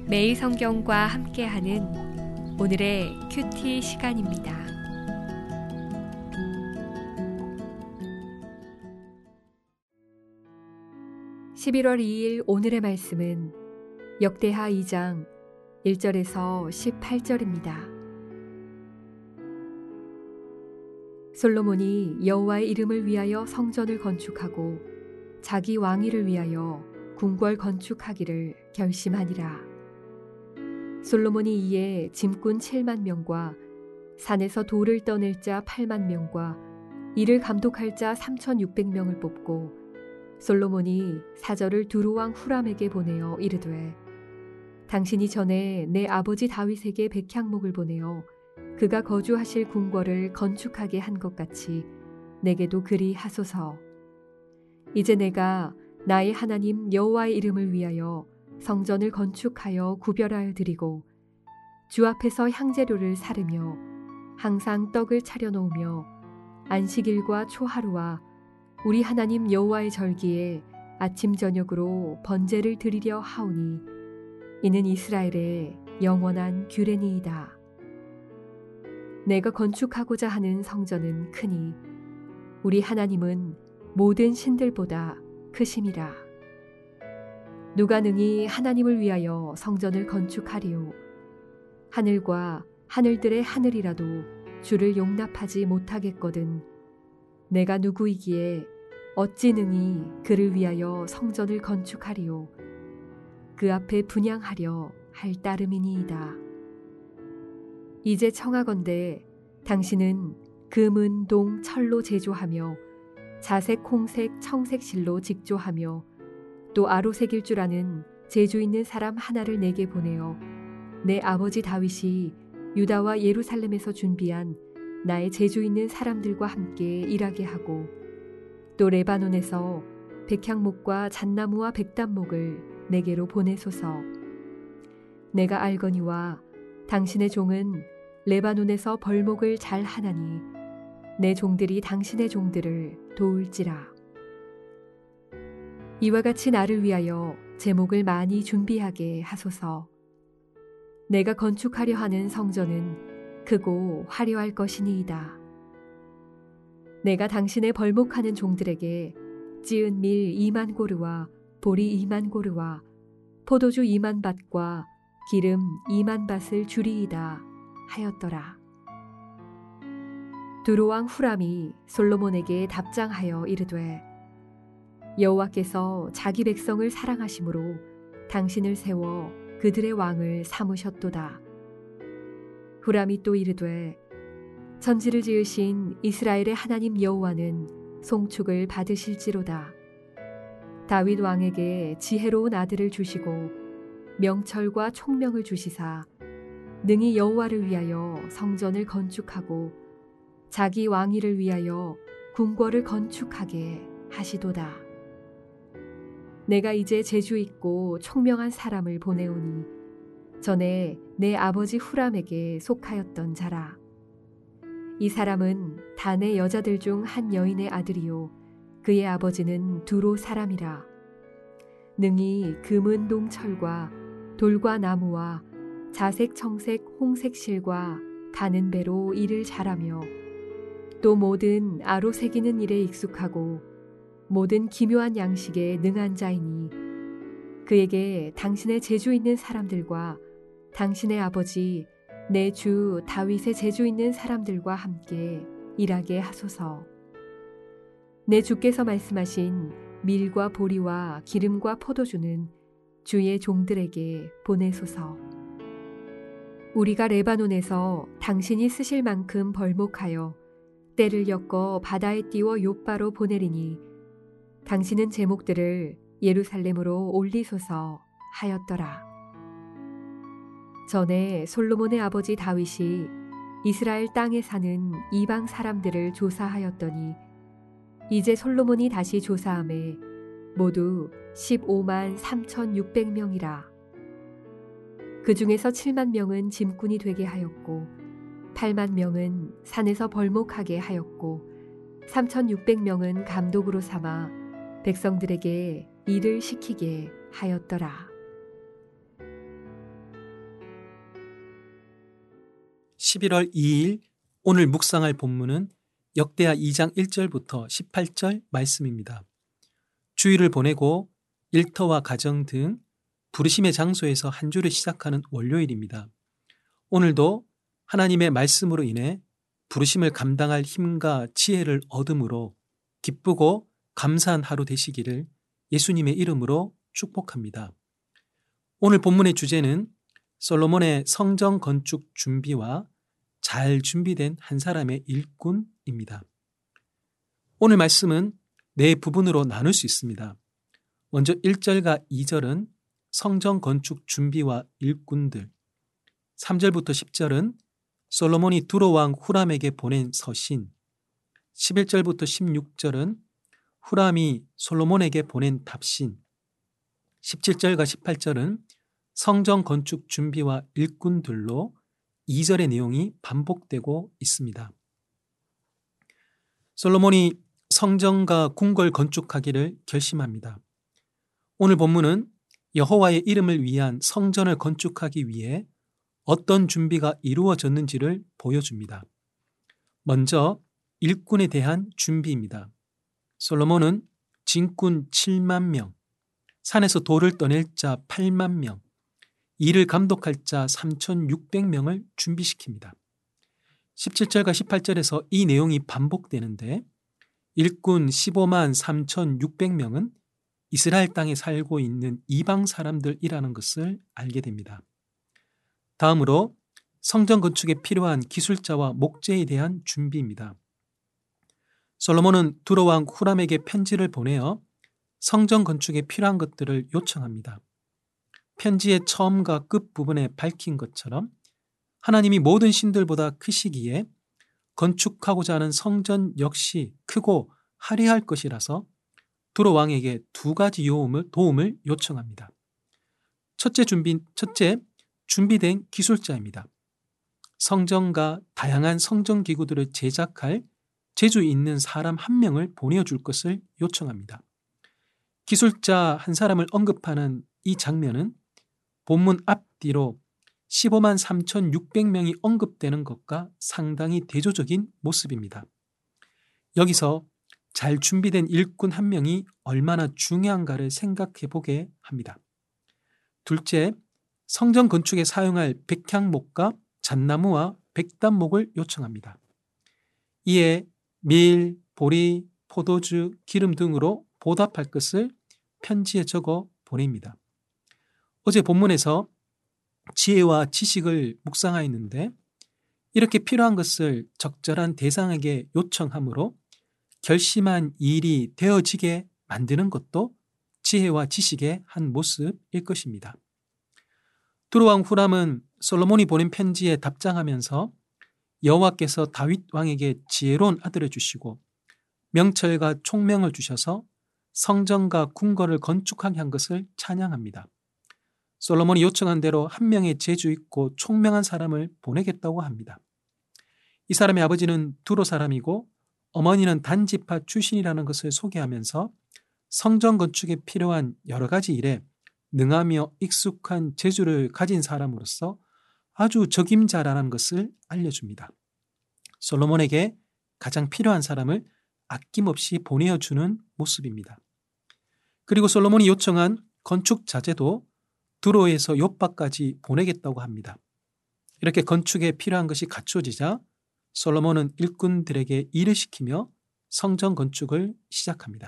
매일 성경과 함께하는 오늘의 큐티 시간입니다. (11월 2일) 오늘의 말씀은 역대하 2장 1절에서 18절입니다. 솔로몬이 여호와의 이름을 위하여 성전을 건축하고 자기 왕위를 위하여 궁궐 건축하기를 결심하니라. 솔로몬이 이에 짐꾼 7만 명과 산에서 돌을 떠낼 자 8만 명과 이를 감독할 자 3,600명을 뽑고 솔로몬이 사절을 두로왕 후람에게 보내어 이르되 당신이 전에 내 아버지 다윗에게 백향목을 보내어 그가 거주하실 궁궐을 건축하게 한 것 같이 내게도 그리 하소서. 이제 내가 나의 하나님 여호와의 이름을 위하여 성전을 건축하여 구별하여 드리고 주 앞에서 향재료를 사르며 항상 떡을 차려 놓으며 안식일과 초하루와 우리 하나님 여호와의 절기에 아침 저녁으로 번제를 드리려 하오니 이는 이스라엘의 영원한 규례니이다. 내가 건축하고자 하는 성전은 크니 우리 하나님은 모든 신들보다 크심이라. 누가 능히 하나님을 위하여 성전을 건축하리요. 하늘과 하늘들의 하늘이라도 주를 용납하지 못하겠거든 내가 누구이기에 어찌 능히 그를 위하여 성전을 건축하리요. 그 앞에 분향하려 할 따름이니이다. 이제 청하건대 당신은 금, 은, 동, 철로 제조하며 자색, 홍색, 청색 실로 직조하며 또 아로새길 줄 아는 재주 있는 사람 하나를 내게 보내어 내 아버지 다윗이 유다와 예루살렘에서 준비한 나의 재주 있는 사람들과 함께 일하게 하고 또 레바논에서 백향목과 잣나무와 백단목을 내게로 보내소서. 내가 알거니와 당신의 종은 레바논에서 벌목을 잘 하나니 내 종들이 당신의 종들을 도울지라. 이와 같이 나를 위하여 제목을 많이 준비하게 하소서. 내가 건축하려 하는 성전은 크고 화려할 것이니이다. 내가 당신의 벌목하는 종들에게 찌은 밀 2만 고르와 보리 2만 고르와 포도주 2만 밭과 기름 2만 밭을 주리이다 하였더라. 두로왕 후람이 솔로몬에게 답장하여 이르되 여호와께서 자기 백성을 사랑하심으로 당신을 세워 그들의 왕을 삼으셨도다. 후람이 또 이르되 천지를 지으신 이스라엘의 하나님 여호와는 송축을 받으실지로다. 다윗 왕에게 지혜로운 아들을 주시고 명철과 총명을 주시사 능히 여호와를 위하여 성전을 건축하고 자기 왕위를 위하여 궁궐을 건축하게 하시도다. 내가 이제 재주 있고 총명한 사람을 보내오니 전에 내 아버지 후람에게 속하였던 자라. 이 사람은 단의 여자들 중 한 여인의 아들이요 그의 아버지는 두로 사람이라. 능히 금, 은, 동, 철과 돌과 나무와 자색, 청색, 홍색 실과 가는 배로 일을 잘하며 또 모든 아로새기는 일에 익숙하고 모든 기묘한 양식에 능한 자이니 그에게 당신의 재주 있는 사람들과 당신의 아버지 내 주 다윗의 재주 있는 사람들과 함께 일하게 하소서. 내 주께서 말씀하신 밀과 보리와 기름과 포도주는 주의 종들에게 보내소서. 우리가 레바논에서 당신이 쓰실 만큼 벌목하여 때를 엮어 바다에 띄워 욥바로 보내리니 당신은 제목들을 예루살렘으로 올리소서 하였더라. 전에 솔로몬의 아버지 다윗이 이스라엘 땅에 사는 이방 사람들을 조사하였더니 이제 솔로몬이 다시 조사함에 모두 15만 3,600명이라. 그 중에서 7만 명은 짐꾼이 되게 하였고 8만 명은 산에서 벌목하게 하였고 3,600명은 감독으로 삼아 백성들에게 일을 시키게 하였더라. 11월 2일 오늘 묵상할 본문은 역대하 2장 1절부터 18절 말씀입니다. 주일을 보내고 일터와 가정 등 부르심의 장소에서 한 주를 시작하는 월요일입니다. 오늘도 하나님의 말씀으로 인해 부르심을 감당할 힘과 지혜를 얻음으로 기쁘고 감사한 하루 되시기를 예수님의 이름으로 축복합니다. 오늘 본문의 주제는 솔로몬의 성전 건축 준비와 잘 준비된 한 사람의 일꾼입니다. 오늘 말씀은 네 부분으로 나눌 수 있습니다. 먼저 1절과 2절은 성전 건축 준비와 일꾼들, 3절부터 10절은 솔로몬이 두로왕 후람에게 보낸 서신, 11절부터 16절은 후람이 솔로몬에게 보낸 답신, 17절과 18절은 성전 건축 준비와 일꾼들로 2절의 내용이 반복되고 있습니다. 솔로몬이 성전과 궁궐 건축하기를 결심합니다. 오늘 본문은 여호와의 이름을 위한 성전을 건축하기 위해 어떤 준비가 이루어졌는지를 보여줍니다. 먼저 일꾼에 대한 준비입니다. 솔로몬은 진군 7만 명, 산에서 돌을 떠낼 자 8만 명, 일을 감독할 자 3,600명을 준비시킵니다. 17절과 18절에서 이 내용이 반복되는데 일꾼 15만 3,600명은 이스라엘 땅에 살고 있는 이방 사람들이라는 것을 알게 됩니다. 다음으로 성전 건축에 필요한 기술자와 목재에 대한 준비입니다. 솔로몬은 두로왕 후람에게 편지를 보내어 성전 건축에 필요한 것들을 요청합니다. 편지의 처음과 끝 부분에 밝힌 것처럼 하나님이 모든 신들보다 크시기에 건축하고자 하는 성전 역시 크고 화려할 것이라서 두로 왕에게 두 가지 도움을 요청합니다. 첫째, 준비된 기술자입니다. 성전과 다양한 성전 기구들을 제작할 재주 있는 사람 한 명을 보내줄 것을 요청합니다. 기술자 한 사람을 언급하는 이 장면은 본문 앞뒤로 15만 3,600명이 언급되는 것과 상당히 대조적인 모습입니다. 여기서 잘 준비된 일꾼 한 명이 얼마나 중요한가를 생각해 보게 합니다. 둘째, 성전 건축에 사용할 백향목과 잣나무와 백단목을 요청합니다. 이에 밀, 보리, 포도주, 기름 등으로 보답할 것을 편지에 적어 보냅니다. 어제 본문에서 지혜와 지식을 묵상하였는데 이렇게 필요한 것을 적절한 대상에게 요청함으로 결심한 일이 되어지게 만드는 것도 지혜와 지식의 한 모습일 것입니다. 두로왕 후람은 솔로몬이 보낸 편지에 답장하면서 여호와께서 다윗 왕에게 지혜로운 아들을 주시고 명철과 총명을 주셔서 성전과 궁궐을 건축하게 한 것을 찬양합니다. 솔로몬이 요청한 대로 한 명의 재주 있고 총명한 사람을 보내겠다고 합니다. 이 사람의 아버지는 두로 사람이고 어머니는 단지파 출신이라는 것을 소개하면서 성전 건축에 필요한 여러 가지 일에 능하며 익숙한 재주를 가진 사람으로서 아주 적임자라는 것을 알려줍니다. 솔로몬에게 가장 필요한 사람을 아낌없이 보내어주는 모습입니다. 그리고 솔로몬이 요청한 건축 자재도 두로에서 욥바까지 보내겠다고 합니다. 이렇게 건축에 필요한 것이 갖춰지자 솔로몬은 일꾼들에게 일을 시키며 성전 건축을 시작합니다.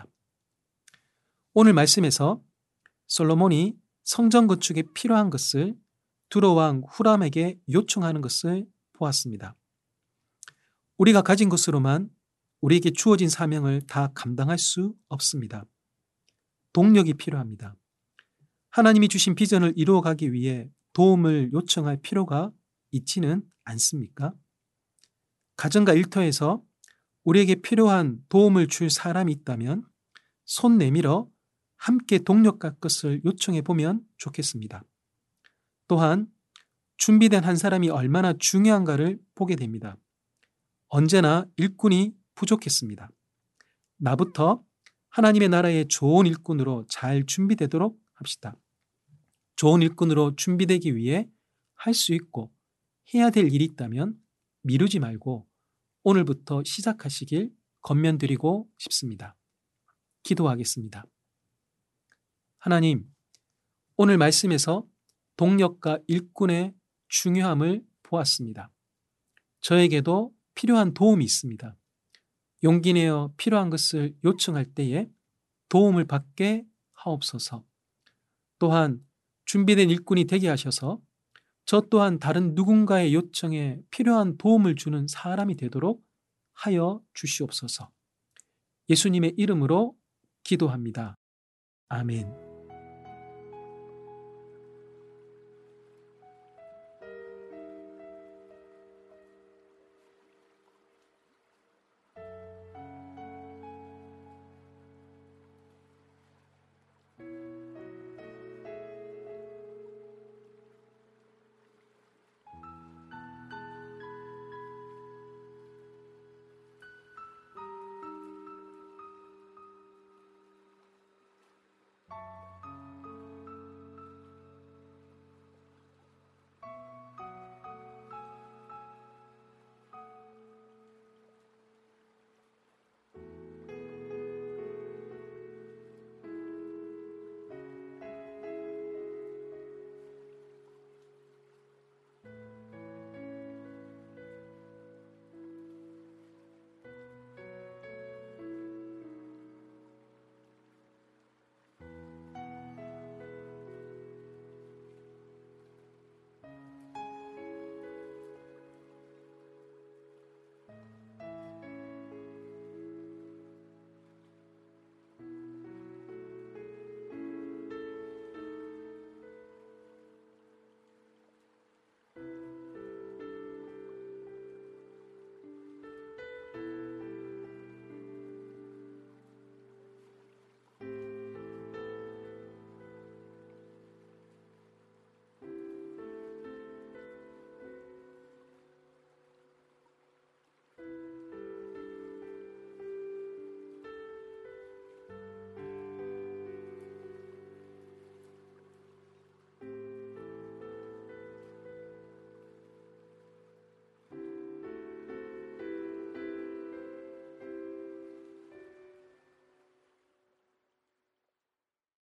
오늘 말씀에서 솔로몬이 성전 건축에 필요한 것을 두로왕 후람에게 요청하는 것을 보았습니다. 우리가 가진 것으로만 우리에게 주어진 사명을 다 감당할 수 없습니다. 동력이 필요합니다. 하나님이 주신 비전을 이루어가기 위해 도움을 요청할 필요가 있지는 않습니까? 가정과 일터에서 우리에게 필요한 도움을 줄 사람이 있다면 손 내밀어 함께 동력할 것을 요청해 보면 좋겠습니다. 또한 준비된 한 사람이 얼마나 중요한가를 보게 됩니다. 언제나 일꾼이 부족했습니다. 나부터 하나님의 나라의 좋은 일꾼으로 잘 준비되도록 합시다. 좋은 일꾼으로 준비되기 위해 할 수 있고 해야 될 일이 있다면 미루지 말고 오늘부터 시작하시길 권면드리고 싶습니다. 기도하겠습니다. 하나님, 오늘 말씀에서 동력과 일꾼의 중요함을 보았습니다. 저에게도 필요한 도움이 있습니다. 용기 내어 필요한 것을 요청할 때에 도움을 받게 하옵소서. 또한 준비된 일꾼이 되게 하셔서 저 또한 다른 누군가의 요청에 필요한 도움을 주는 사람이 되도록 하여 주시옵소서. 예수님의 이름으로 기도합니다. 아멘.